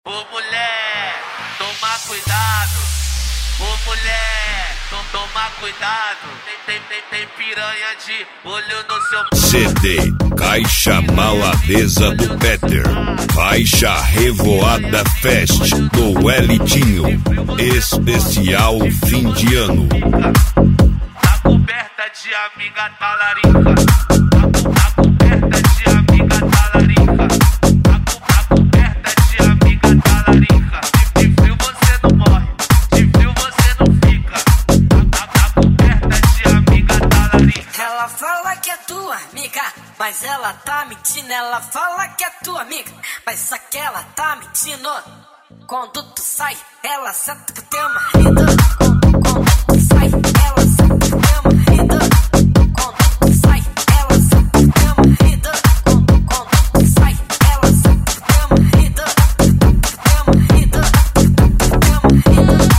Ô mulher, toma cuidado. Ô mulher, toma cuidado. Tem piranha de olho no seu... CD Caixa Maladeza do Peter, Caixa Revoada Fest do Elitinho, especial fim de ano. Tá coberta de amiga talarica. Tá coberta de amiga talarica. Tá coberta de amiga talarica. De frio você não morre, de frio você não fica. Tá coberta de amiga talarica. Ela fala que é tua amiga, mas ela tá mentindo. Ela fala que é tua amiga, mas aquela tá mentindo. Quando tu sai, ela senta pro teu marido. Quando tu sai, ela senta pro teu marido. Quando tu sai, ela senta pro teu marido. Quando tu sai, ela senta pro teu marido. Pro teu marido, pro teu marido.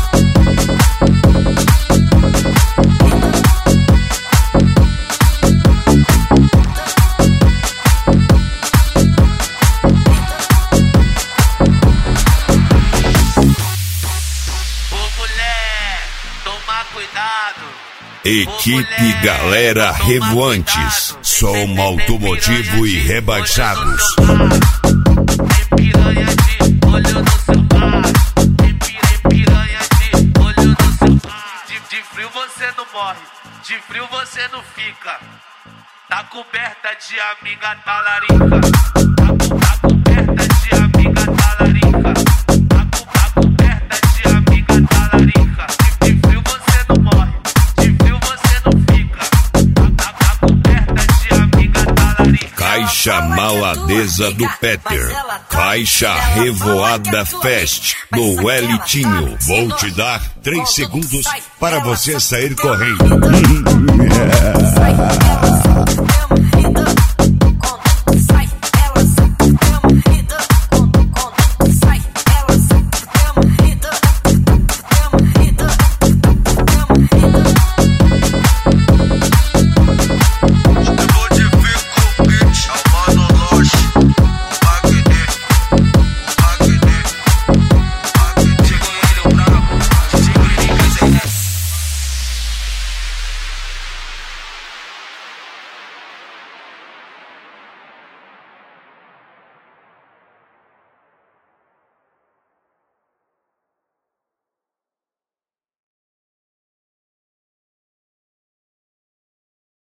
Cuidado. Equipe Galera Revoantes, som automotivo e rebaixados. Tem piranha de olho no seu bar. Tem piranha de olho no seu bar. De frio você não morre, de frio você não fica. Tá coberta de amiga talarica. Tá coberta de amiga talarica. Tá coberta de amiga talarica. De frio você não morre, de frio você não fica. Tá coberta de amiga talarica. Caixa Maladeza do Peter, Caixa Revoada Fest do Elitinho. Vou te dar 3 segundos para você sair correndo. Sai, ela senta pro teu